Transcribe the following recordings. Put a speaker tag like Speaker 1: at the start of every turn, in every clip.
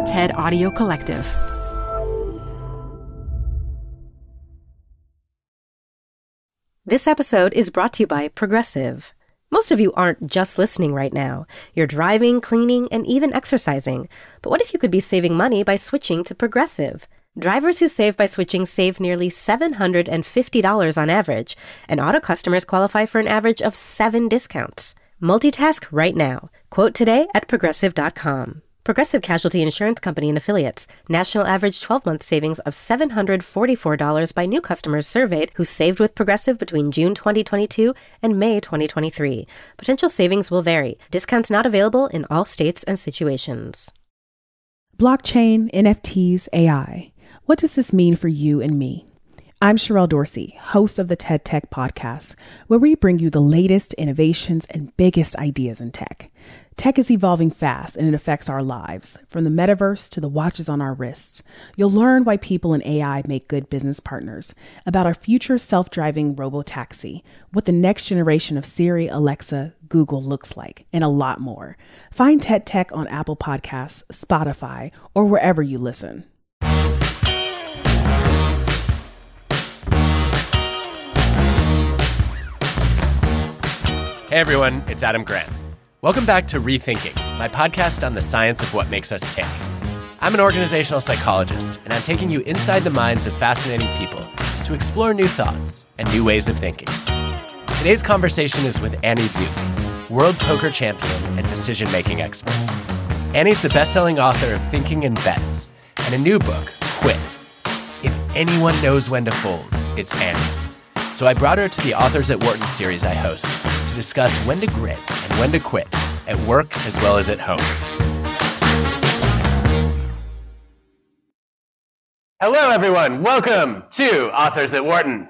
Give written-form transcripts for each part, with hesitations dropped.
Speaker 1: TED Audio Collective. This episode is brought to you by Progressive. Most of you aren't just listening right now. You're driving, cleaning, and even exercising. But what if you could be saving money by switching to Progressive? Drivers who save by switching save nearly $750 on average, and auto customers qualify for an average of 7 discounts. Multitask right now. Quote today at Progressive.com. Progressive Casualty Insurance Company and Affiliates. National average 12-month savings of $744 by new customers surveyed who saved with Progressive between June 2022 and May 2023. Potential savings will vary. Discounts not available in all states and situations.
Speaker 2: Blockchain, NFTs, AI. What does this mean for you and me? I'm Sherelle Dorsey, host of the TED Tech Podcast, where we bring you the latest innovations and biggest ideas in tech. Tech is evolving fast and it affects our lives, from the metaverse to the watches on our wrists. You'll learn why people in AI make good business partners, about our future self-driving robo-taxi, what the next generation of Siri, Alexa, Google looks like, and a lot more. Find TED Tech on Apple Podcasts, Spotify, or wherever you listen.
Speaker 3: Hey everyone, it's Adam Grant. Welcome back to Rethinking, my podcast on the science of what makes us tick. I'm an organizational psychologist, and I'm taking you inside the minds of fascinating people to explore new thoughts and new ways of thinking. Today's conversation is with Annie Duke, world poker champion and decision-making expert. Annie's the best-selling author of Thinking in Bets and a new book, Quit. If anyone knows when to fold, it's Annie. So I brought her to the Authors at Wharton series I host to discuss when to grit and when to quit, at work as well as at home. Hello, everyone. Welcome to Authors at Wharton.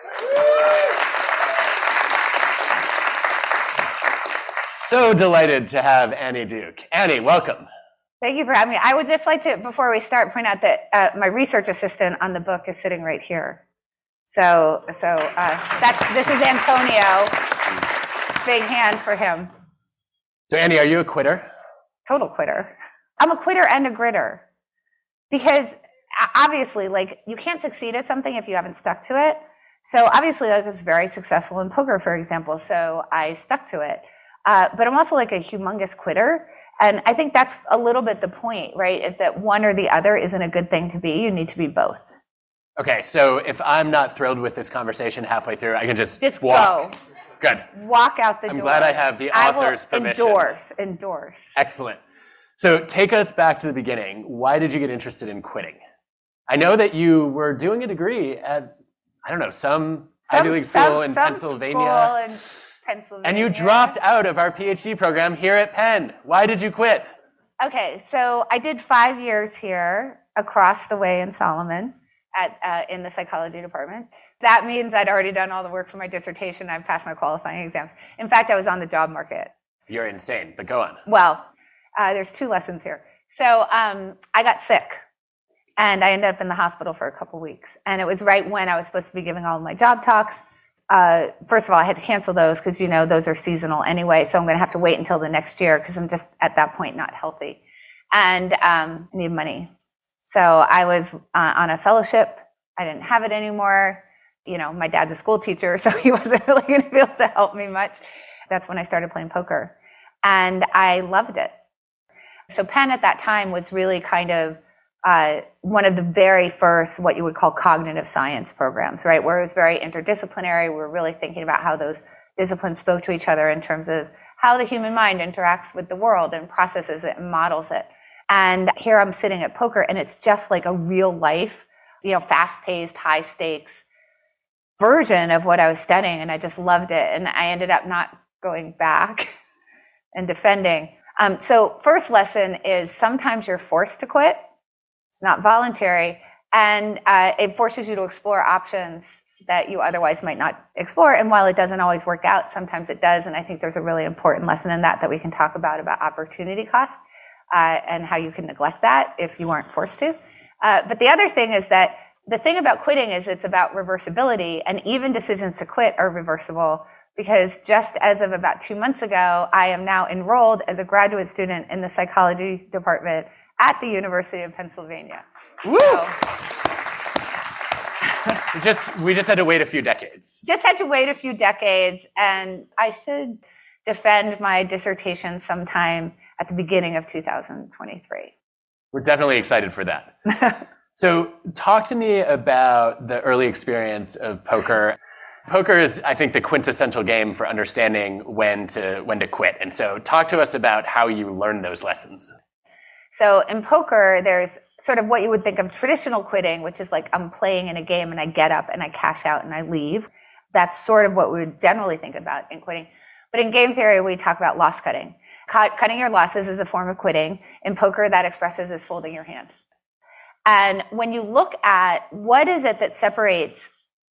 Speaker 3: So delighted to have Annie Duke. Annie, welcome.
Speaker 4: Thank you for having me. I would just like to, before we start, point out that my research assistant on the book is sitting right here. So this is Antonio. Big hand for him.
Speaker 3: So Annie, are you a quitter?
Speaker 4: Total quitter. I'm a quitter and a gritter. Because obviously, like, you can't succeed at something if you haven't stuck to it. So obviously, I was very successful in poker, for example, so I stuck to it. But I'm also like a humongous quitter. And I think that's a little bit the point, right? Is that one or the other isn't a good thing to be. You need to be both.
Speaker 3: Okay, so if I'm not thrilled with this conversation halfway through, I can just
Speaker 4: Go.
Speaker 3: walk. Good.
Speaker 4: Walk out the door.
Speaker 3: I'm glad I have the author's permission.
Speaker 4: Endorse.
Speaker 3: Excellent. So take us back to the beginning. Why did you get interested in quitting? I know that you were doing a degree at, I don't know, some Ivy League school in Pennsylvania. And you dropped out of our PhD program here at Penn. Why did you quit?
Speaker 4: Okay, so I did 5 years here across the way in Solomon in the psychology department. That means I'd already done all the work for my dissertation. I've passed my qualifying exams. In fact, I was on the job market.
Speaker 3: You're insane, but go on.
Speaker 4: Well, there's 2 lessons here. So I got sick, and I ended up in the hospital for a couple weeks. And it was right when I was supposed to be giving all of my job talks. First of all, I had to cancel those because, you know, those are seasonal anyway. So I'm going to have to wait until the next year because I'm just at that point not healthy and need money. So I was on a fellowship. I didn't have it anymore. You know, my dad's a school teacher, so he wasn't really going to be able to help me much. That's when I started playing poker. And I loved it. So Penn at that time was really kind of one of the very first, what you would call cognitive science programs, right? Where it was very interdisciplinary. We were really thinking about how those disciplines spoke to each other in terms of how the human mind interacts with the world and processes it and models it. And here I'm sitting at poker, and it's just like a real life, you know, fast-paced, high-stakes version of what I was studying, and I just loved it. And I ended up not going back and defending. So first lesson is sometimes you're forced to quit. It's not voluntary, and it forces you to explore options that you otherwise might not explore. And while it doesn't always work out, sometimes it does. And I think there's a really important lesson in that we can talk about opportunity cost and how you can neglect that if you weren't forced to. But the other thing is that the thing about quitting is it's about reversibility, and even decisions to quit are reversible, because just as of about 2 months ago, I am now enrolled as a graduate student in the psychology department at the University of Pennsylvania.
Speaker 3: Woo!
Speaker 4: So,
Speaker 3: we just had to wait a few decades.
Speaker 4: Just had to wait a few decades, and I should defend my dissertation sometime at the beginning of 2023.
Speaker 3: We're definitely excited for that. So talk to me about the early experience of poker. Poker is, I think, the quintessential game for understanding when to quit. And so talk to us about how you learned those lessons.
Speaker 4: So in poker, there's sort of what you would think of traditional quitting, which is like I'm playing in a game and I get up and I cash out and I leave. That's sort of what we would generally think about in quitting. But in game theory, we talk about loss cutting. Cutting your losses is a form of quitting. In poker, that expresses as folding your hand. And when you look at what is it that separates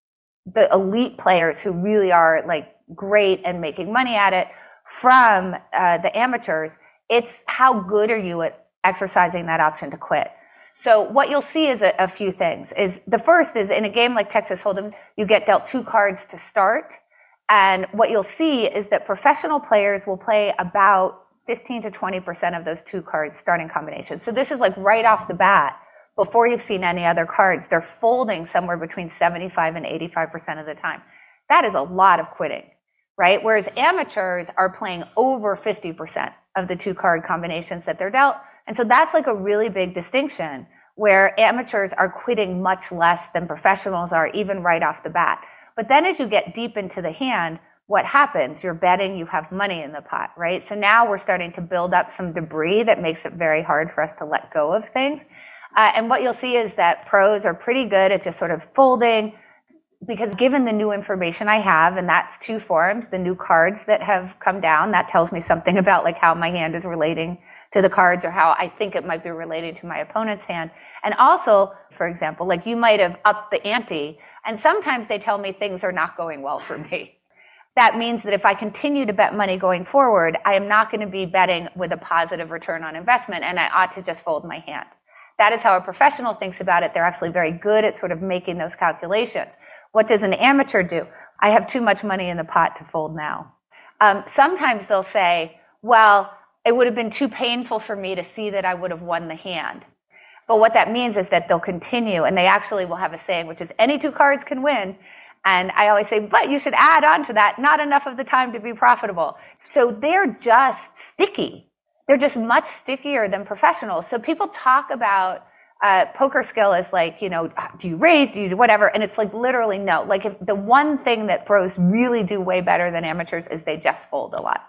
Speaker 4: the elite players who really are like great and making money at it from the amateurs, it's how good are you at exercising that option to quit. So what you'll see is a few things. The first is in a game like Texas Hold'em, you get dealt 2 cards to start. And what you'll see is that professional players will play about 15 to 20% of those 2 cards starting combinations. So this is like right off the bat, before you've seen any other cards, they're folding somewhere between 75 and 85% of the time. That is a lot of quitting, right? Whereas amateurs are playing over 50% of the 2 card combinations that they're dealt. And so that's like a really big distinction where amateurs are quitting much less than professionals are, even right off the bat. But then as you get deep into the hand, what happens? You're betting, you have money in the pot, right? So now we're starting to build up some debris that makes it very hard for us to let go of things. And what you'll see is that pros are pretty good at just sort of folding, because given the new information I have, and that's 2 forms, the new cards that have come down, that tells me something about like how my hand is relating to the cards or how I think it might be relating to my opponent's hand. And also, for example, like you might have upped the ante, and sometimes they tell me things are not going well for me. That means that if I continue to bet money going forward, I am not going to be betting with a positive return on investment, and I ought to just fold my hand. That is how a professional thinks about it. They're actually very good at sort of making those calculations. What does an amateur do? I have too much money in the pot to fold now. Sometimes they'll say, well, it would have been too painful for me to see that I would have won the hand. But what that means is that they'll continue, and they actually will have a saying, which is any 2 cards can win. And I always say, but you should add on to that, not enough of the time to be profitable. So they're just sticky. They're just much stickier than professionals. So people talk about poker skill as like, you know, do you raise, do you do whatever? And it's like literally no. Like if the one thing that pros really do way better than amateurs is they just fold a lot.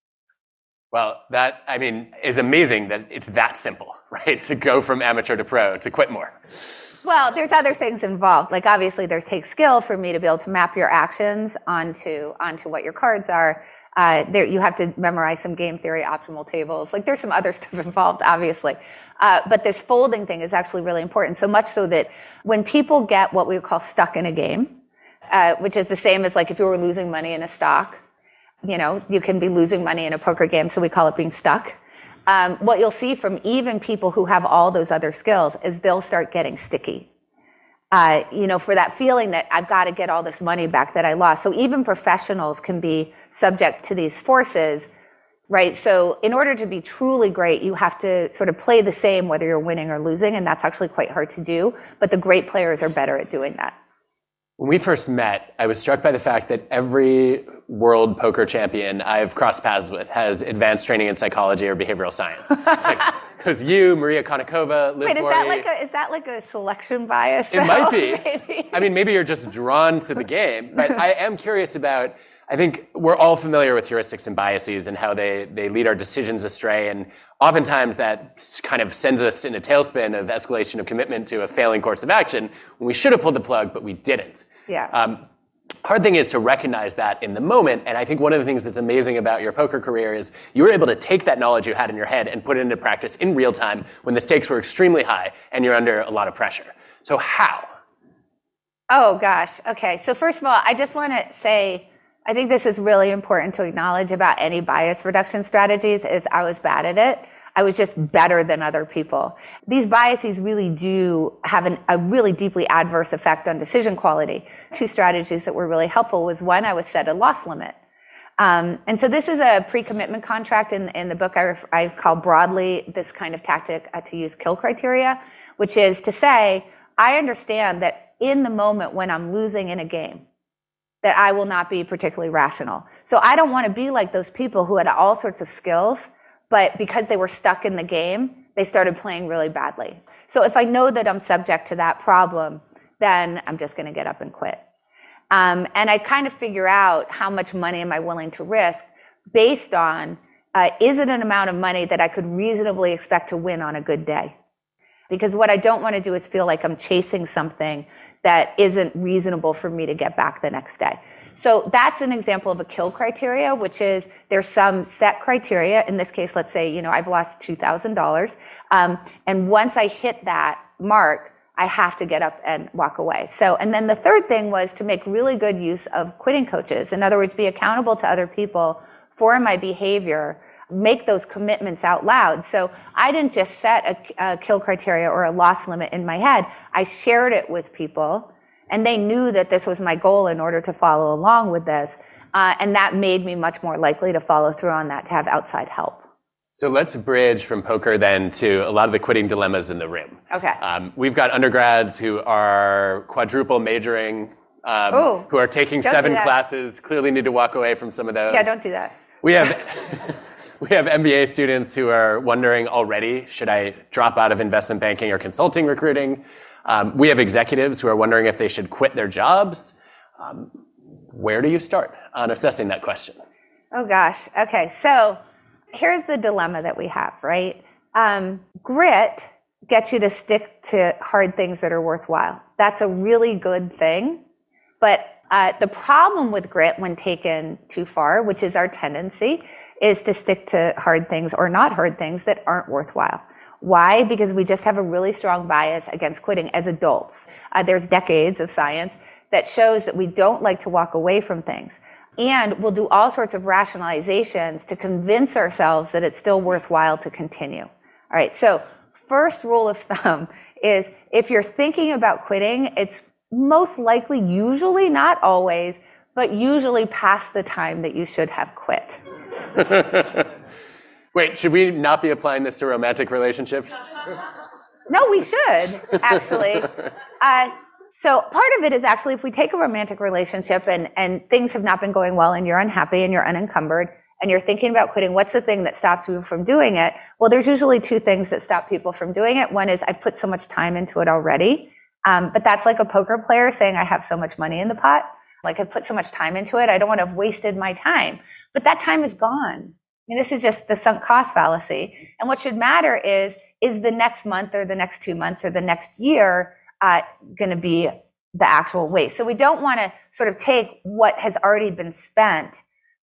Speaker 3: Well, that, I mean, is amazing that it's that simple, right? To go from amateur to pro, to quit more.
Speaker 4: Well, there's other things involved. Like obviously there's take skill for me to be able to map your actions onto what your cards are. You have to memorize some game theory optimal tables. Like there's some other stuff involved, obviously. But this folding thing is actually really important, so much so that when people get what we would call stuck in a game, which is the same as like if you were losing money in a stock, you know, you can be losing money in a poker game, so we call it being stuck. What you'll see from even people who have all those other skills is they'll start getting sticky. You know, for that feeling that I've got to get all this money back that I lost. So even professionals can be subject to these forces, right? So in order to be truly great, you have to sort of play the same whether you're winning or losing, and that's actually quite hard to do. But the great players are better at doing that.
Speaker 3: When we first met, I was struck by the fact that every world poker champion I've crossed paths with has advanced training in psychology or behavioral science. Because you, Maria Konnikova, Liv Morey.
Speaker 4: Is that like a selection bias?
Speaker 3: It might be. Maybe. I mean, maybe you're just drawn to the game. But I am curious about, I think we're all familiar with heuristics and biases and how they lead our decisions astray. And oftentimes that kind of sends us in a tailspin of escalation of commitment to a failing course of action when we should have pulled the plug, but we didn't.
Speaker 4: Yeah.
Speaker 3: Hard thing is to recognize that in the moment. And I think one of the things that's amazing about your poker career is you were able to take that knowledge you had in your head and put it into practice in real time when the stakes were extremely high and you're under a lot of pressure. So how?
Speaker 4: Oh, gosh. Okay. So first of all, I just want to say, I think this is really important to acknowledge about any bias reduction strategies is I was bad at it. I was just better than other people. These biases really do have a really deeply adverse effect on decision quality. 2 strategies that were really helpful was one, I would set a loss limit. And so this is a pre-commitment contract. In the book, I call broadly this kind of tactic to use kill criteria, which is to say, I understand that in the moment when I'm losing in a game, that I will not be particularly rational. So I don't want to be like those people who had all sorts of skills, but because they were stuck in the game, they started playing really badly. So if I know that I'm subject to that problem, then I'm just going to get up and quit. And I kind of figure out how much money am I willing to risk based on, is it an amount of money that I could reasonably expect to win on a good day? Because what I don't want to do is feel like I'm chasing something that isn't reasonable for me to get back the next day. So that's an example of a kill criteria, which is there's some set criteria. In this case, let's say, I've lost $2,000. And once I hit that mark, I have to get up and walk away. And then the third thing was to make really good use of quitting coaches. In other words, be accountable to other people for my behavior, make those commitments out loud. So I didn't just set a kill criteria or a loss limit in my head. I shared it with people, and they knew that this was my goal in order to follow along with this. And that made me much more likely to follow through on that, to have outside help.
Speaker 3: So let's bridge from poker then to a lot of the quitting dilemmas in the room.
Speaker 4: Okay.
Speaker 3: We've got undergrads who are quadruple majoring, who are taking 7 classes, clearly need to walk away from some of those.
Speaker 4: Yeah, don't do that.
Speaker 3: We have MBA students who are wondering already, should I drop out of investment banking or consulting recruiting? We have executives who are wondering if they should quit their jobs. Where do you start on assessing that question?
Speaker 4: Oh, gosh. Okay, so here's the dilemma that we have, right? Grit gets you to stick to hard things that are worthwhile. That's a really good thing. But the problem with grit when taken too far, which is our tendency, is to stick to hard things or not hard things that aren't worthwhile. Why? Because we just have a really strong bias against quitting as adults. There's decades of science that shows that we don't like to walk away from things. And we'll do all sorts of rationalizations to convince ourselves that it's still worthwhile to continue. All right, so first rule of thumb is if you're thinking about quitting, it's most likely, usually, not always, but usually past the time that you should have quit.
Speaker 3: Wait, should we not be applying this to romantic relationships?
Speaker 4: No, we should, actually. So part of it is actually if we take a romantic relationship and things have not been going well and you're unhappy and you're unencumbered and you're thinking about quitting, what's the thing that stops you from doing it? Well, there's usually 2 things that stop people from doing it. One is I've put so much time into it already. But that's like a poker player saying I have so much money in the pot. Like I've put so much time into it, I don't want to have wasted my time. But that time is gone. I mean, this is just the sunk cost fallacy. And what should matter is the next month or the next 2 months or the next year going to be the actual waste? So we don't want to sort of take what has already been spent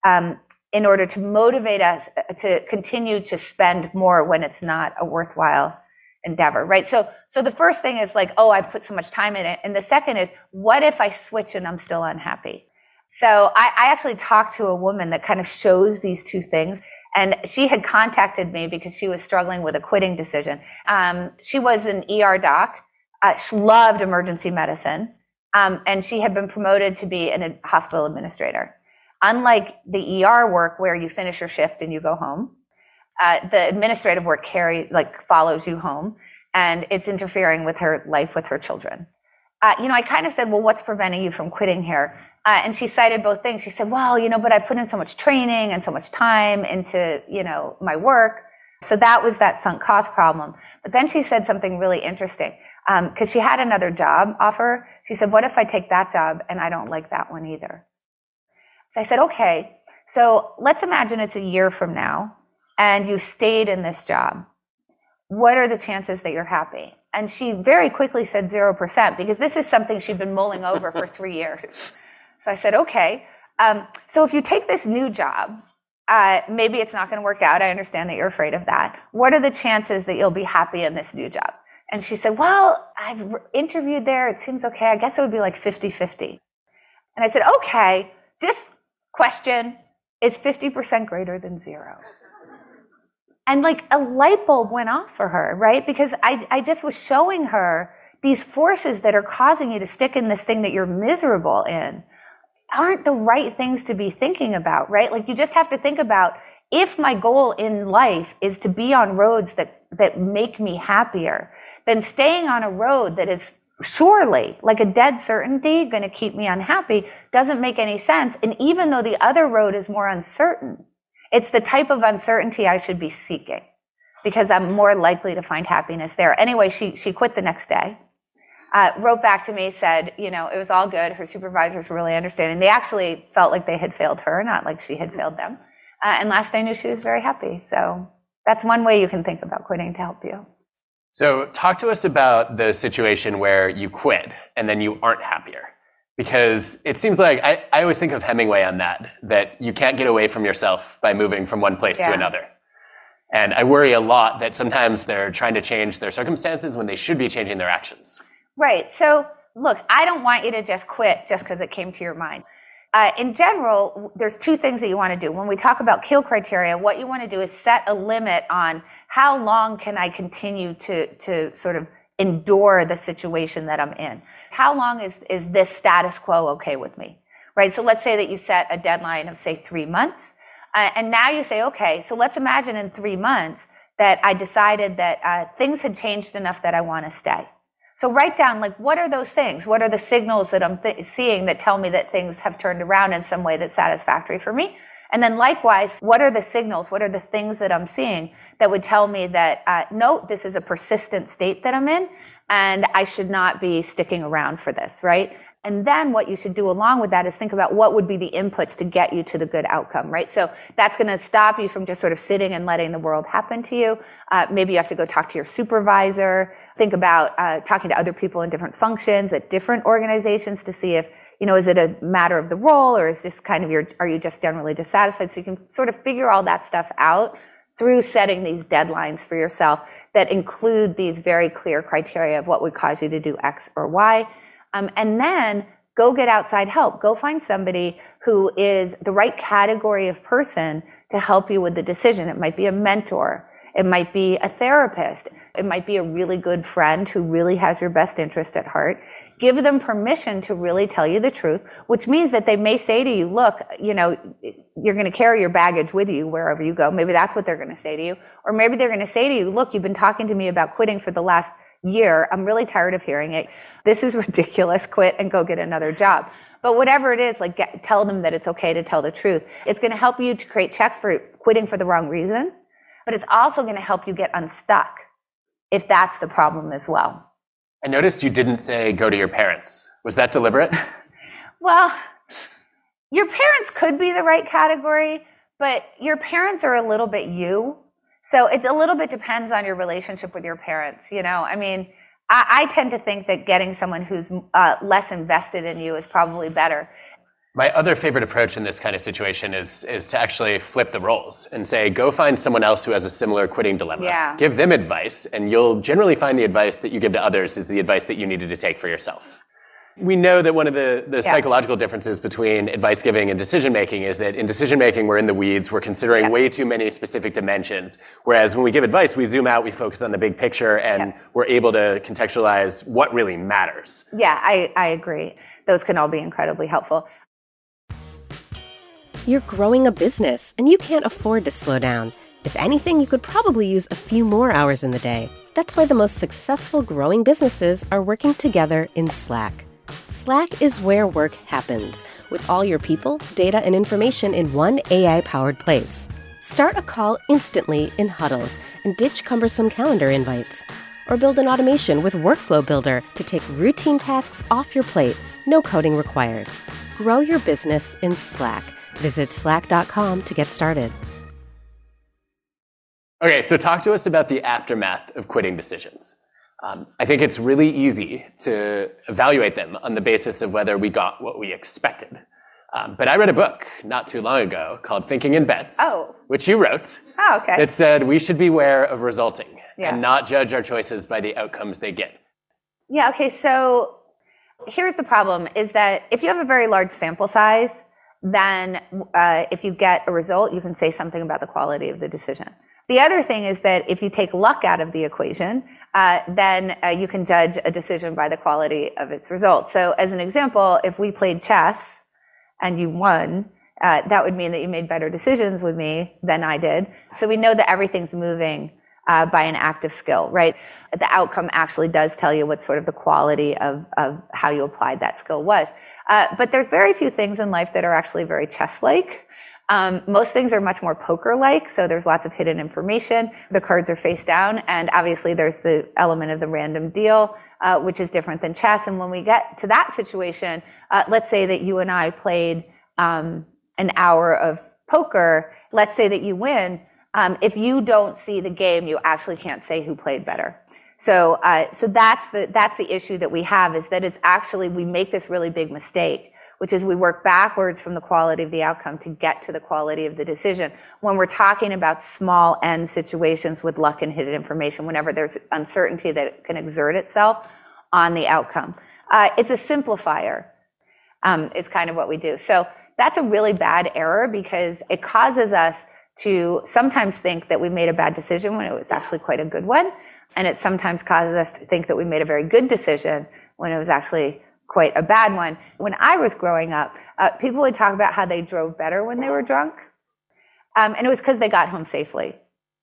Speaker 4: in order to motivate us to continue to spend more when it's not a worthwhile endeavor, right? So the first thing is like, oh, I put so much time in it. And the second is, what if I switch and I'm still unhappy? So I actually talked to a woman that kind of shows these 2 things. And she had contacted me because she was struggling with a quitting decision. She was an ER doc. She loved emergency medicine. And she had been promoted to be a hospital administrator. Unlike the ER work where you finish your shift and you go home, the administrative work follows you home, and it's interfering with her life with her children. I kind of said, well, what's preventing you from quitting here? And she cited both things. She said, well, but I put in so much training and so much time into, my work. So that was that sunk cost problem. But then she said something really interesting, because she had another job offer. She said, what if I take that job and I don't like that one either? So I said, okay, so let's imagine it's a year from now and you stayed in this job. What are the chances that you're happy? And she very quickly said 0%, because this is something she'd been mulling over for 3 years. So I said, okay, so if you take this new job, maybe it's not going to work out. I understand that you're afraid of that. What are the chances that you'll be happy in this new job? And she said, well, I've interviewed there. It seems okay. I guess it would be like 50-50. And I said, okay, just question, is 50% greater than 0? And like a light bulb went off for her, right? Because I just was showing her these forces that are causing you to stick in this thing that you're miserable in. aren't the right things to be thinking about, right? Like you just have to think about, if my goal in life is to be on roads that make me happier, then staying on a road that is surely, like a dead certainty, going to keep me unhappy doesn't make any sense. And even though the other road is more uncertain, it's the type of uncertainty I should be seeking because I'm more likely to find happiness there. Anyway, she quit the next day. Wrote back to me, said, it was all good. Her supervisors were really understanding. They actually felt like they had failed her, not like she had failed them. And last I knew, she was very happy. So that's one way you can think about quitting to help you.
Speaker 3: So talk to us about the situation where you quit and then you aren't happier. Because it seems like, I always think of Hemingway on that you can't get away from yourself by moving from one place to another. And I worry a lot that sometimes they're trying to change their circumstances when they should be changing their actions.
Speaker 4: Right. So look, I don't want you to just quit just because it came to your mind. In general, there's two things that you want to do. When we talk about kill criteria, what you want to do is set a limit on how long can I continue to sort of endure the situation that I'm in. How long is this status quo okay with me, right? So let's say that you set a deadline of, say, 3 months. And now you say, okay, so let's imagine in 3 months that I decided that things had changed enough that I want to stay. So write down, like, what are those things? What are the signals that I'm seeing that tell me that things have turned around in some way that's satisfactory for me? And then likewise, what are the signals? What are the things that I'm seeing that would tell me that, no, this is a persistent state that I'm in and I should not be sticking around for this, right? And then what you should do along with that is think about what would be the inputs to get you to the good outcome, right? So that's going to stop you from just sort of sitting and letting the world happen to you. Maybe you have to go talk to your supervisor. Think about talking to other people in different functions at different organizations to see if, is it a matter of the role or is just kind of are you just generally dissatisfied? So you can sort of figure all that stuff out through setting these deadlines for yourself that include these very clear criteria of what would cause you to do X or Y. And then go get outside help. Go find somebody who is the right category of person to help you with the decision. It might be a mentor. It might be a therapist. It might be a really good friend who really has your best interest at heart. Give them permission to really tell you the truth, which means that they may say to you, look, you're going to carry your baggage with you wherever you go. Maybe that's what they're going to say to you. Or maybe they're going to say to you, look, you've been talking to me about quitting for the last year. I'm really tired of hearing it. This is ridiculous. Quit and go get another job. But whatever it is, tell them that it's okay to tell the truth. It's going to help you to create checks for quitting for the wrong reason, but it's also going to help you get unstuck if that's the problem as well.
Speaker 3: I noticed you didn't say go to your parents. Was that deliberate?
Speaker 4: Well, your parents could be the right category, but your parents are a little bit you. So it's a little bit depends on your relationship with your parents. I tend to think that getting someone who's less invested in you is probably better.
Speaker 3: My other favorite approach in this kind of situation is to actually flip the roles and say, go find someone else who has a similar quitting dilemma.
Speaker 4: Yeah.
Speaker 3: Give them advice, and you'll generally find the advice that you give to others is the advice that you needed to take for yourself. We know that one of the psychological differences between advice giving and decision making is that in decision making, we're in the weeds, we're considering way too many specific dimensions. Whereas when we give advice, we zoom out, we focus on the big picture, and we're able to contextualize what really matters.
Speaker 4: Yeah, I agree. Those can all be incredibly helpful.
Speaker 1: You're growing a business, and you can't afford to slow down. If anything, you could probably use a few more hours in the day. That's why the most successful growing businesses are working together in Slack. Slack is where work happens, with all your people, data, and information in one AI-powered place. Start a call instantly in huddles and ditch cumbersome calendar invites. Or build an automation with Workflow Builder to take routine tasks off your plate, no coding required. Grow your business in Slack. Visit slack.com to get started.
Speaker 3: Okay, so talk to us about the aftermath of quitting decisions. I think it's really easy to evaluate them on the basis of whether we got what we expected. But I read a book not too long ago called Thinking in Bets, which you wrote.
Speaker 4: Oh, okay.
Speaker 3: It said we should beware of resulting and not judge our choices by the outcomes they get.
Speaker 4: Yeah, okay, so here's the problem, is that if you have a very large sample size, then if you get a result, you can say something about the quality of the decision. The other thing is that if you take luck out of the equation, then you can judge a decision by the quality of its results. So as an example, if we played chess and you won, that would mean that you made better decisions with me than I did. So we know that everything's moving by an active skill, right? The outcome actually does tell you what sort of the quality of how you applied that skill was. But there's very few things in life that are actually very chess-like. Most things are much more poker-like, so there's lots of hidden information. The cards are face down, and obviously there's the element of the random deal, which is different than chess. And when we get to that situation, let's say that you and I played an hour of poker. Let's say that you win. If you don't see the game, you actually can't say who played better. So that's the issue that we have, is that it's actually, we make this really big mistake, which is we work backwards from the quality of the outcome to get to the quality of the decision. When we're talking about small n situations with luck and hidden information, whenever there's uncertainty that can exert itself on the outcome, it's a simplifier. It's kind of what we do. So that's a really bad error, because it causes us to sometimes think that we made a bad decision when it was actually quite a good one. And it sometimes causes us to think that we made a very good decision when it was actually quite a bad one. When I was growing up, people would talk about how they drove better when they were drunk. And it was because they got home safely.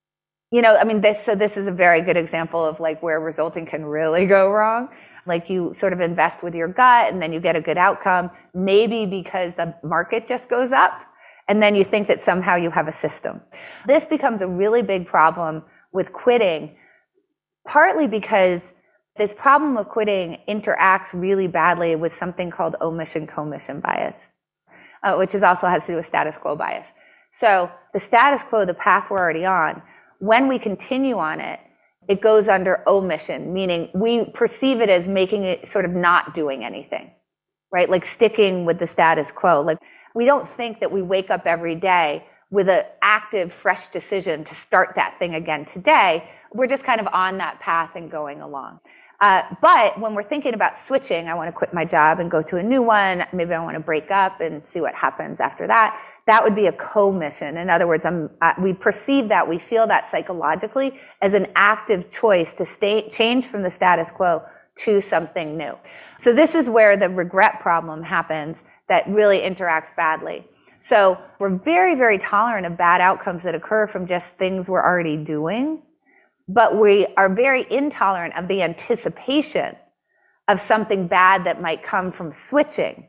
Speaker 4: This is a very good example of like where resulting can really go wrong. Like you sort of invest with your gut and then you get a good outcome, maybe because the market just goes up. And then you think that somehow you have a system. This becomes a really big problem with quitting, partly because this problem of quitting interacts really badly with something called omission-commission bias, which also has to do with status quo bias. So the status quo, the path we're already on, when we continue on it, it goes under omission, meaning we perceive it as making it sort of not doing anything, right? Like sticking with the status quo. Like we don't think that we wake up every day with an active, fresh decision to start that thing again today. We're just kind of on that path and going along. But when we're thinking about switching, I want to quit my job and go to a new one. Maybe I want to break up and see what happens after that. That would be a commission. In other words, we perceive that, we feel that psychologically as an active choice to change from the status quo to something new. So this is where the regret problem happens that really interacts badly. So we're very, very tolerant of bad outcomes that occur from just things we're already doing. But we are very intolerant of the anticipation of something bad that might come from switching.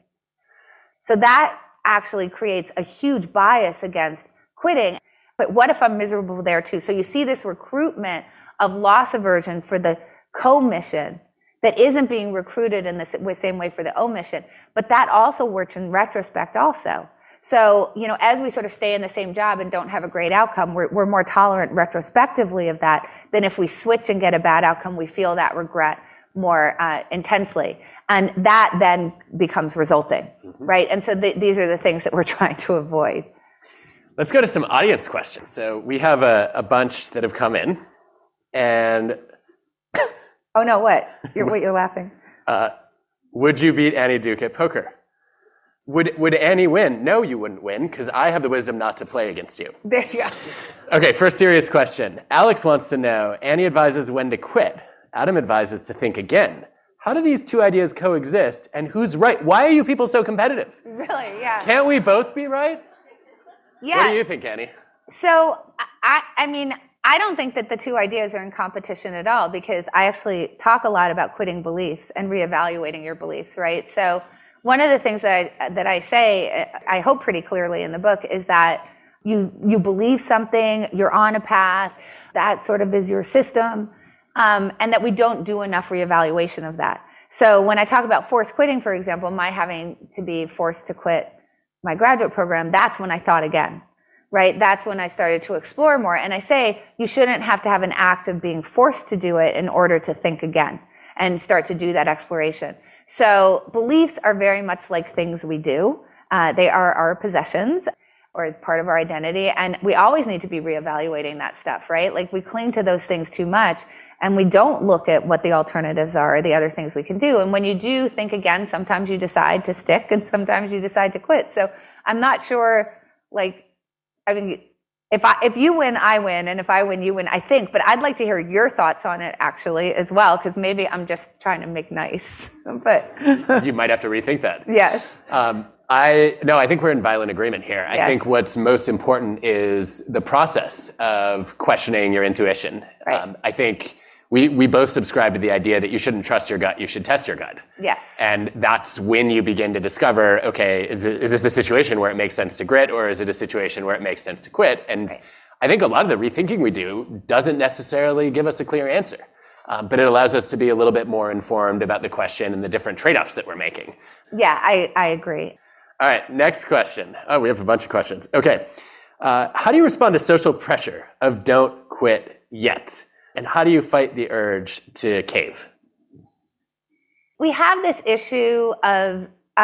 Speaker 4: So that actually creates a huge bias against quitting. But what if I'm miserable there too? So you see this recruitment of loss aversion for the commission that isn't being recruited in the same way for the omission. But that also works in retrospect also. So, as we sort of stay in the same job and don't have a great outcome, we're more tolerant retrospectively of that than if we switch and get a bad outcome, we feel that regret more intensely. And that then becomes resulting, right? And so these are the things that we're trying to avoid.
Speaker 3: Let's go to some audience questions. So we have a bunch that have come in. And
Speaker 4: oh, no, what? You're laughing.
Speaker 3: Would you beat Annie Duke at poker? Would Annie win? No, you wouldn't win, because I have the wisdom not to play against you.
Speaker 4: There you go.
Speaker 3: Okay, first serious question. Alex wants to know, Annie advises when to quit. Adam advises to think again. How do these two ideas coexist, and who's right? Why are you people so competitive?
Speaker 4: Really, yeah.
Speaker 3: Can't we both be right?
Speaker 4: Yeah.
Speaker 3: What do you think, Annie?
Speaker 4: So, I don't think that the two ideas are in competition at all, because I actually talk a lot about quitting beliefs and reevaluating your beliefs, right? So one of the things that I say, I hope pretty clearly in the book, is that you believe something, you're on a path, that sort of is your system, and that we don't do enough reevaluation of that. So when I talk about forced quitting, for example, my having to be forced to quit my graduate program, that's when I thought again, right? That's when I started to explore more. And I say you shouldn't have to have an act of being forced to do it in order to think again and start to do that exploration. So beliefs are very much like things we do. They are our possessions or part of our identity. And we always need to be reevaluating that stuff, right? Like we cling to those things too much and we don't look at what the alternatives are or the other things we can do. And when you do think again, sometimes you decide to stick and sometimes you decide to quit. So I'm not sure, if you win, I win, and if I win, you win, I think. But I'd like to hear your thoughts on it, actually, as well, because maybe I'm just trying to make nice. But
Speaker 3: you might have to rethink that.
Speaker 4: Yes.
Speaker 3: I think we're in violent agreement here.
Speaker 4: Yes.
Speaker 3: I think what's most important is the process of questioning your intuition.
Speaker 4: Right.
Speaker 3: I think we both subscribe to the idea that you shouldn't trust your gut, you should test your gut.
Speaker 4: Yes.
Speaker 3: And that's when you begin to discover, okay, is this a situation where it makes sense to grit, or is it a situation where it makes sense to quit? And
Speaker 4: Right.
Speaker 3: I think a lot of the rethinking we do doesn't necessarily give us a clear answer. But it allows us to be a little bit more informed about the question and the different trade-offs that we're making.
Speaker 4: Yeah, I agree.
Speaker 3: All right, next question. Oh, we have a bunch of questions. Okay. How do you respond to social pressure of don't quit yet? And how do you fight the urge to cave?
Speaker 4: We have this issue of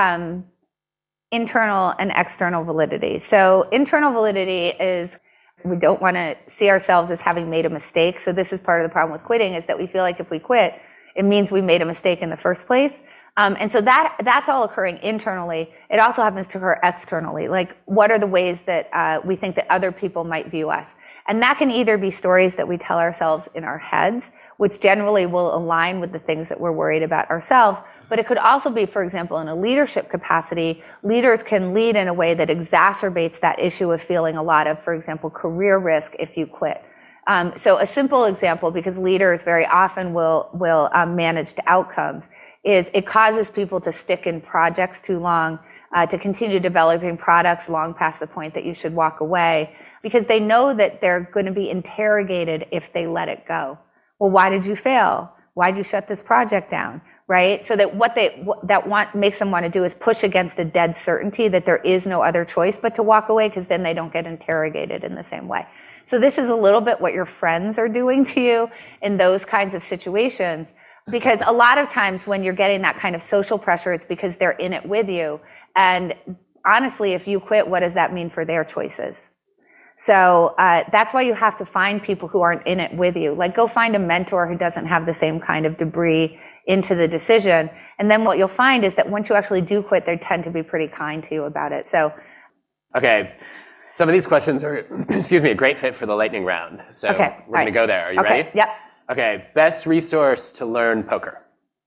Speaker 4: internal and external validity. So internal validity is we don't want to see ourselves as having made a mistake. So this is part of the problem with quitting, is that we feel like if we quit, it means we made a mistake in the first place. And so that's all occurring internally. It also happens to occur externally. Like, what are the ways that we think that other people might view us? And that can either be stories that we tell ourselves in our heads, which generally will align with the things that we're worried about ourselves. But it could also be, for example, in a leadership capacity, leaders can lead in a way that exacerbates that issue of feeling a lot of, for example, career risk if you quit. So a simple example, because leaders very often will manage to outcomes, is it causes people to stick in projects too long, to continue developing products long past the point that you should walk away, because they know that they're going to be interrogated if they let it go. Well, why did you fail? Why did you shut this project down? Right? So that what makes them want to do is push against a dead certainty that there is no other choice but to walk away, because then they don't get interrogated in the same way. So this is a little bit what your friends are doing to you in those kinds of situations, because a lot of times when you're getting that kind of social pressure, it's because they're in it with you. And honestly, if you quit, what does that mean for their choices? So that's why you have to find people who aren't in it with you. Like, go find a mentor who doesn't have the same kind of debris into the decision. And then what you'll find is that once you actually do quit, they tend to be pretty kind to you about it. So,
Speaker 3: okay. Some of these questions are, a great fit for the lightning round. So we're going to go there. Are you ready?
Speaker 4: Yep.
Speaker 3: Okay. Best resource to learn poker.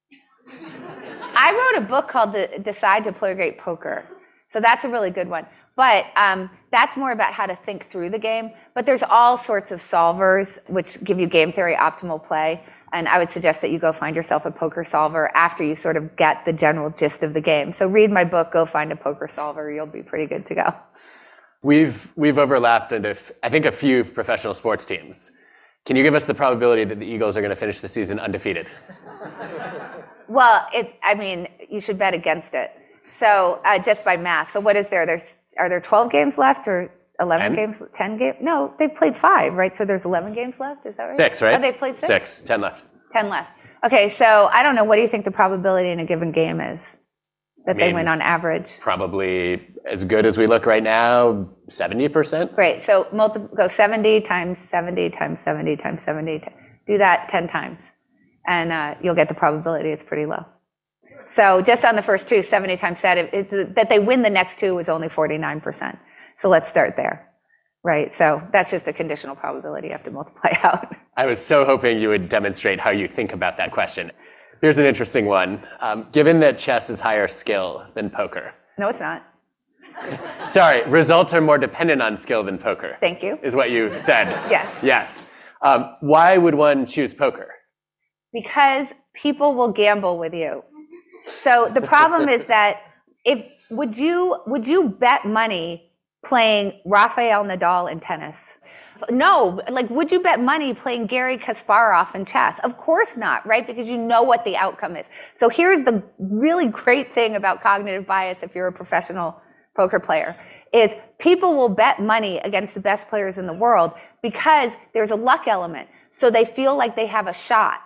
Speaker 4: I wrote a book called Decide to Play Great Poker. So that's a really good one. But that's more about how to think through the game. But there's all sorts of solvers which give you game theory optimal play. And I would suggest that you go find yourself a poker solver after you sort of get the general gist of the game. So read my book, go find a poker solver. You'll be pretty good to go.
Speaker 3: We've overlapped into, I think, a few professional sports teams. Can you give us the probability that the Eagles are going to finish the season undefeated?
Speaker 4: Well, you should bet against it. So just by math. So what is there? Are there 12 games left or 11 games? 10 games? No, they've played 5, right? So there's 11 games left. Is that right?
Speaker 3: 6, right?
Speaker 4: Oh, they've played 6?
Speaker 3: 6. 10 left.
Speaker 4: 10 left. Okay, so I don't know. What do you think the probability in a given game is that they win on average?
Speaker 3: Probably as good as we look right now, 70%.
Speaker 4: Great. So go 70 times 70 times 70 times 70. Do that 10 times. And you'll get the probability. It's pretty low. So just on the first two, 70 times that they win the next two is only 49%. So let's start there, right? So that's just a conditional probability you have to multiply out.
Speaker 3: I was so hoping you would demonstrate how you think about that question. Here's an interesting one. Given that chess is higher skill than poker.
Speaker 4: No, it's not.
Speaker 3: Sorry, results are more dependent on skill than poker.
Speaker 4: Thank you.
Speaker 3: Is what you said.
Speaker 4: Yes.
Speaker 3: Yes. Why would one choose poker?
Speaker 4: Because people will gamble with you. So the problem is that would you bet money playing Rafael Nadal in tennis? No, like, would you bet money playing Garry Kasparov in chess? Of course not, right? Because you know what the outcome is. So here's the really great thing about cognitive bias if you're a professional poker player, is people will bet money against the best players in the world because there's a luck element. So they feel like they have a shot.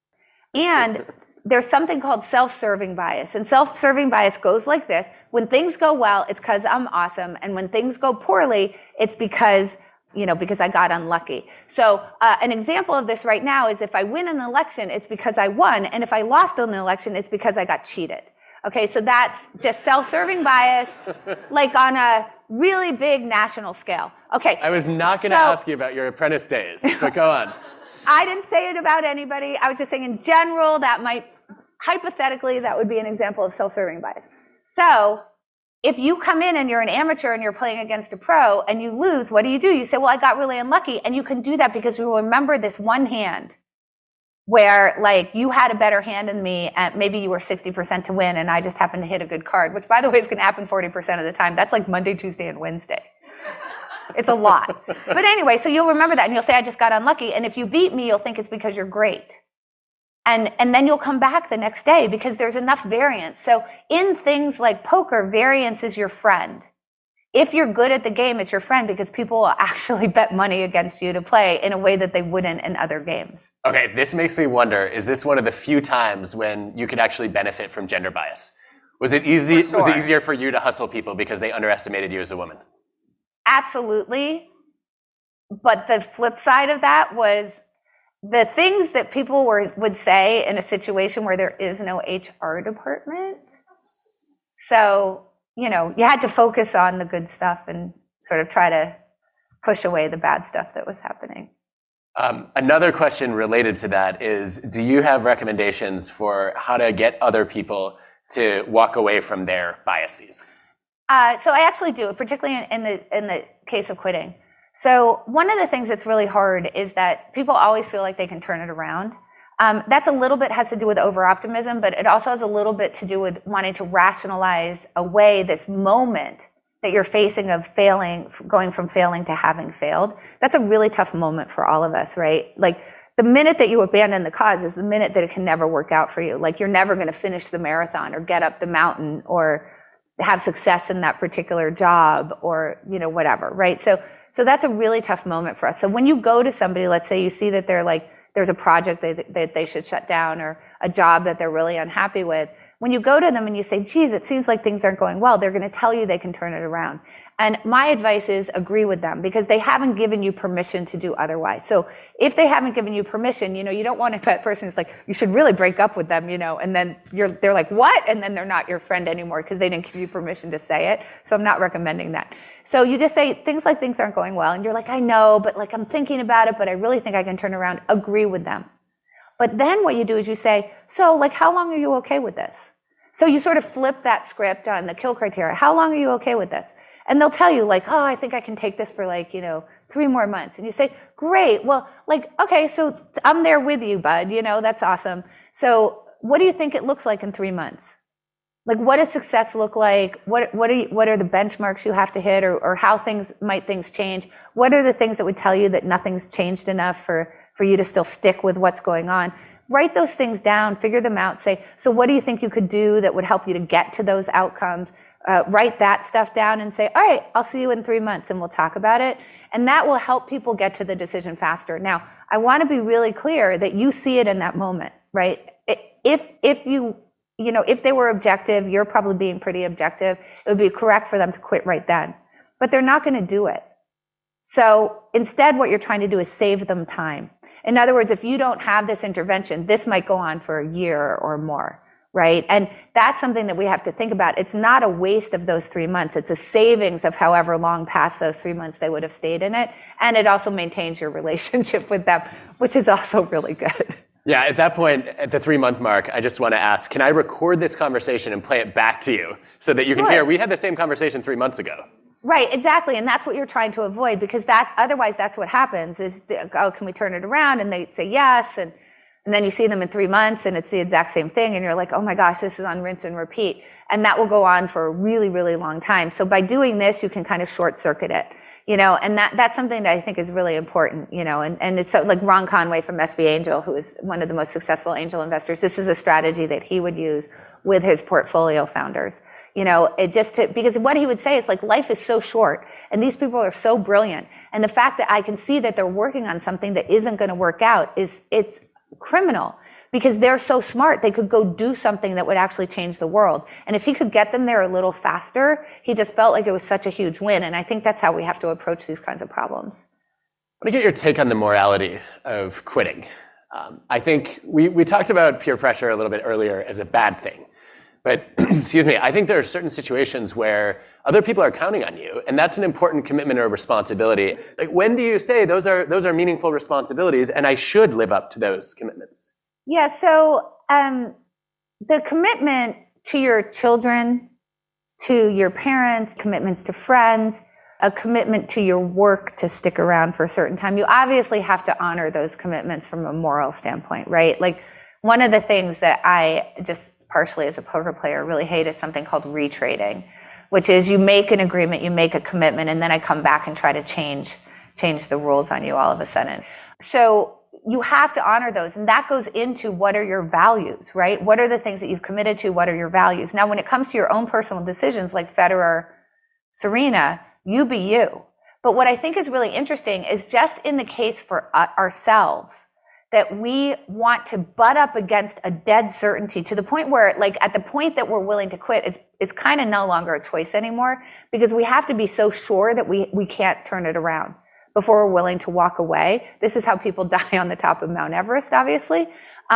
Speaker 4: And there's something called self-serving bias. And self-serving bias goes like this. When things go well, it's because I'm awesome. And when things go poorly, it's because I got unlucky. So an example of this right now is if I win an election, it's because I won. And if I lost an election, it's because I got cheated. Okay, so that's just self-serving bias, like on a really big national scale. Okay.
Speaker 3: I was not going to ask you about your apprentice days, but go on.
Speaker 4: I didn't say it about anybody. I was just saying in general, hypothetically, that would be an example of self-serving bias. So if you come in and you're an amateur and you're playing against a pro and you lose, what do? You say, well, I got really unlucky. And you can do that because you remember this one hand where like you had a better hand than me and maybe you were 60% to win and I just happened to hit a good card, which by the way is going to happen 40% of the time. That's like Monday, Tuesday, and Wednesday. It's a lot. But anyway, so you'll remember that and you'll say, I just got unlucky. And if you beat me, you'll think it's because you're great. And then you'll come back the next day because there's enough variance. So in things like poker, variance is your friend. If you're good at the game, it's your friend because people will actually bet money against you to play in a way that they wouldn't in other games.
Speaker 3: Okay, this makes me wonder, is this one of the few times when you could actually benefit from gender bias? Was it easy?
Speaker 4: For sure.
Speaker 3: Was it easier for you to hustle people because they underestimated you as a woman?
Speaker 4: Absolutely. But the flip side of that was the things that people would say in a situation where there is no HR department. So, you had to focus on the good stuff and sort of try to push away the bad stuff that was happening.
Speaker 3: Another question related to that is, do you have recommendations for how to get other people to walk away from their biases?
Speaker 4: So I actually do, particularly in the case of quitting. So one of the things that's really hard is that people always feel like they can turn it around. That's a little bit has to do with over-optimism, but it also has a little bit to do with wanting to rationalize away this moment that you're facing of failing, going from failing to having failed. That's a really tough moment for all of us, right? Like the minute that you abandon the cause is the minute that it can never work out for you. Like you're never going to finish the marathon or get up the mountain or have success in that particular job or, whatever, right? So that's a really tough moment for us. So when you go to somebody, let's say you see that they're like, there's a project that they should shut down or a job that they're really unhappy with. When you go to them and you say, geez, it seems like things aren't going well, they're going to tell you they can turn it around. And my advice is agree with them because they haven't given you permission to do otherwise. So if they haven't given you permission, you don't want that person who's like, you should really break up with them, and then they're like, what? And then they're not your friend anymore because they didn't give you permission to say it. So I'm not recommending that. So you just say things like things aren't going well. And you're like, I know, but like I'm thinking about it, but I really think I can turn around. Agree with them. But then what you do is you say, so like, how long are you okay with this? So you sort of flip that script on the kill criteria. How long are you okay with this? And they'll tell you like, oh, I think I can take this for like, 3 more months. And you say, great. Well, like, okay, so I'm there with you, bud. That's awesome. So what do you think it looks like in 3 months? Like, what does success look like? What are the benchmarks you have to hit or how things change? What are the things that would tell you that nothing's changed enough for you to still stick with what's going on? Write those things down, figure them out, say, so what do you think you could do that would help you to get to those outcomes? Write that stuff down and say, all right, I'll see you in 3 months and we'll talk about it. And that will help people get to the decision faster. Now, I want to be really clear that you see it in that moment, right? If they were objective, you're probably being pretty objective. It would be correct for them to quit right then, but they're not going to do it. So instead, what you're trying to do is save them time. In other words, if you don't have this intervention, this might go on for a year or more, right? And that's something that we have to think about. It's not a waste of those 3 months. It's a savings of however long past those 3 months they would have stayed in it. And it also maintains your relationship with them, which is also really good.
Speaker 3: Yeah, at that point, at the 3-month mark, I just want to ask, can I record this conversation and play it back to you so that you can hear, we had the same conversation 3 months ago?
Speaker 4: Right, exactly. And that's what you're trying to avoid because otherwise that's what happens is, can we turn it around? And they say yes. And then you see them in 3 months and it's the exact same thing. And you're like, oh my gosh, this is on rinse and repeat. And that will go on for a really, really long time. So by doing this, you can kind of short circuit it, and that's something that I think is really important, and it's like Ron Conway from SV Angel, who is one of the most successful angel investors. This is a strategy that he would use with his portfolio founders, because what he would say is like, life is so short and these people are so brilliant. And the fact that I can see that they're working on something that isn't going to work out it's criminal because they're so smart. They could go do something that would actually change the world. And if he could get them there a little faster, he just felt like it was such a huge win. And I think that's how we have to approach these kinds of problems.
Speaker 3: I want to get your take on the morality of quitting. I think we talked about peer pressure a little bit earlier as a bad thing. But, excuse me, I think there are certain situations where other people are counting on you, and that's an important commitment or responsibility. Like, when do you say those are meaningful responsibilities, and I should live up to those commitments?
Speaker 4: Yeah, so the commitment to your children to your parents, commitments to friends, a commitment to your work to stick around for a certain time. You obviously have to honor those commitments from a moral standpoint, right? Like one of the things that I just partially as a poker player really hate is something called retrading, which is you make an agreement, you make a commitment, and then I come back and try to change the rules on you all of a sudden. So you have to honor those. And that goes into what are your values, right? What are the things that you've committed to? What are your values? Now, when it comes to your own personal decisions like Federer, Serena, you be you. But what I think is really interesting is just in the case for ourselves, that we want to butt up against a dead certainty to the point where, like, at the point that we're willing to quit, it's kind of no longer a choice anymore because we have to be so sure that we can't turn it around before we're willing to walk away. This is how people die on the top of Mount Everest, obviously.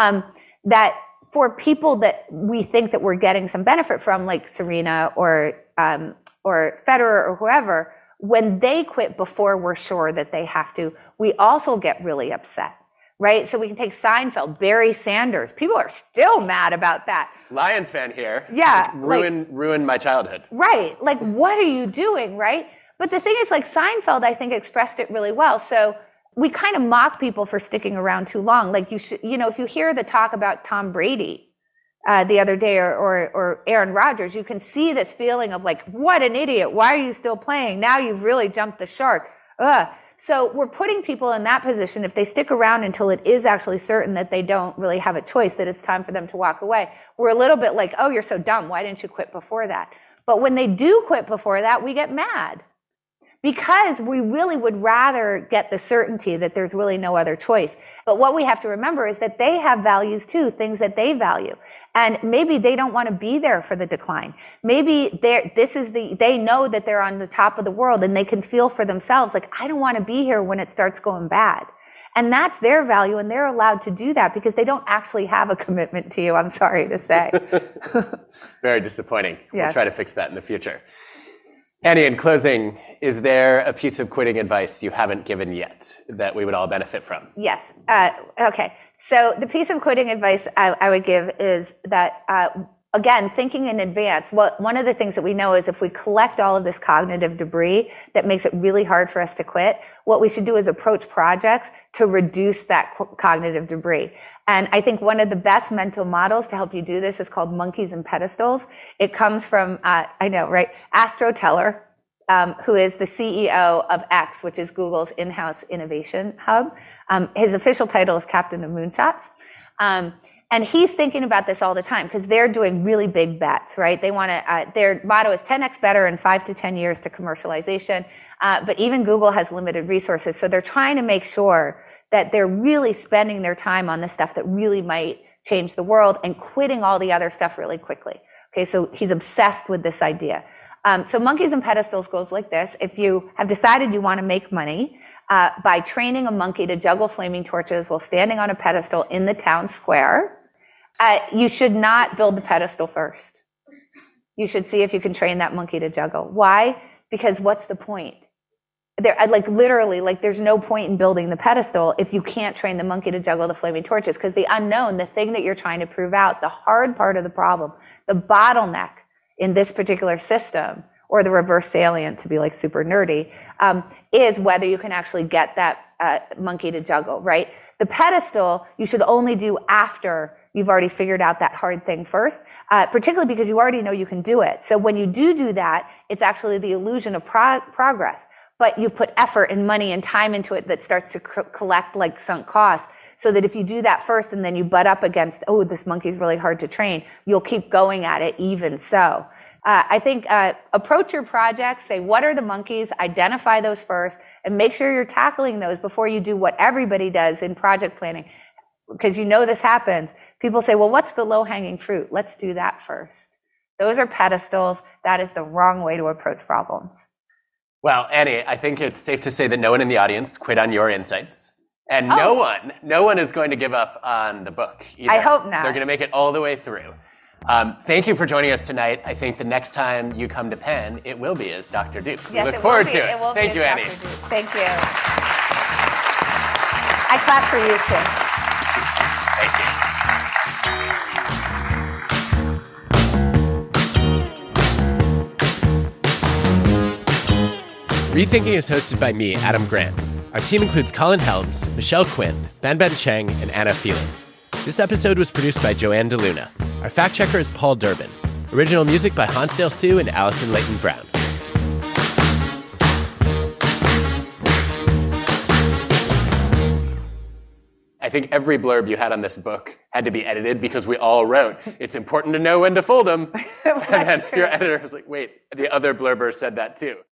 Speaker 4: That for people that we think that we're getting some benefit from, like Serena or Federer or whoever, when they quit before we're sure that they have to, we also get really upset. Right? So we can take Seinfeld, Barry Sanders. People are still mad about that.
Speaker 3: Lions fan here.
Speaker 4: Yeah.
Speaker 3: Ruined my childhood.
Speaker 4: Right. Like, what are you doing? Right? But the thing is, like, Seinfeld, I think, expressed it really well. So we kind of mock people for sticking around too long. Like, if you hear the talk about Tom Brady the other day or Aaron Rodgers, you can see this feeling of like, what an idiot. Why are you still playing? Now you've really jumped the shark. Ugh. So we're putting people in that position. If they stick around until it is actually certain that they don't really have a choice, that it's time for them to walk away, we're a little bit like, oh, you're so dumb. Why didn't you quit before that? But when they do quit before that, we get mad because we really would rather get the certainty that there's really no other choice. But what we have to remember is that they have values too, things that they value. And maybe they don't want to be there for the decline. Maybe they know that they're on the top of the world and they can feel for themselves, like, I don't want to be here when it starts going bad. And that's their value, and they're allowed to do that because they don't actually have a commitment to you, I'm sorry to say.
Speaker 3: Very disappointing.
Speaker 4: Yes.
Speaker 3: We'll try to fix that in the future. Annie, in closing, is there a piece of quitting advice you haven't given yet that we would all benefit from?
Speaker 4: Yes. Okay. So the piece of quitting advice I would give is that, again, thinking in advance. One of the things that we know is if we collect all of this cognitive debris that makes it really hard for us to quit, what we should do is approach projects to reduce that cognitive debris. And I think one of the best mental models to help you do this is called monkeys and pedestals. It comes from, I know, right? Astro Teller, who is the CEO of X, which is Google's in-house innovation hub. His official title is Captain of Moonshots. And he's thinking about this all the time because they're doing really big bets, right? They want to, their motto is 10x better in 5 to 10 years to commercialization. But even Google has limited resources. So they're trying to make sure that they're really spending their time on the stuff that really might change the world and quitting all the other stuff really quickly. Okay, so he's obsessed with this idea. So monkeys and pedestals goes like this. If you have decided you want to make money by training a monkey to juggle flaming torches while standing on a pedestal in the town square, you should not build the pedestal first. You should see if you can train that monkey to juggle. Why? Because what's the point? There's no point in building the pedestal if you can't train the monkey to juggle the flaming torches, because the unknown, the thing that you're trying to prove out, the hard part of the problem, the bottleneck in this particular system, or the reverse salient to be like super nerdy, is whether you can actually get that monkey to juggle, right? The pedestal you should only do after you've already figured out that hard thing first, particularly because you already know you can do it. So when you do that, it's actually the illusion of progress. But you've put effort and money and time into it that starts to collect like sunk costs, so that if you do that first and then you butt up against, oh, this monkey's really hard to train, you'll keep going at it even so. I think approach your projects, say, what are the monkeys, identify those first, and make sure you're tackling those before you do what everybody does in project planning. Because you know this happens. People say, well, what's the low-hanging fruit? Let's do that first. Those are pedestals. That is the wrong way to approach problems.
Speaker 3: Well, Annie, I think it's safe to say that no one in the audience quit on your insights. And no one is going to give up on the book either.
Speaker 4: I hope not.
Speaker 3: They're going to make it all the way through. Thank you for joining us tonight. I think the next time you come to Penn, it will be as Dr. Duke.
Speaker 4: Yes,
Speaker 3: we look forward to it.
Speaker 4: Thank
Speaker 3: you, Annie.
Speaker 4: Thank you. I clap for you, too.
Speaker 3: Thank you. Rethinking is hosted by me, Adam Grant. Our team includes Colin Helms, Michelle Quinn, Ben Cheng, and Anna Phelan. This episode was produced by Joanne DeLuna. Our fact checker is Paul Durbin. Original music by Hansdale Sue and Allison Leighton Brown. I think every blurb you had on this book had to be edited because we all wrote, it's important to know when to fold them. And then your editor was like, wait, the other blurber said that too.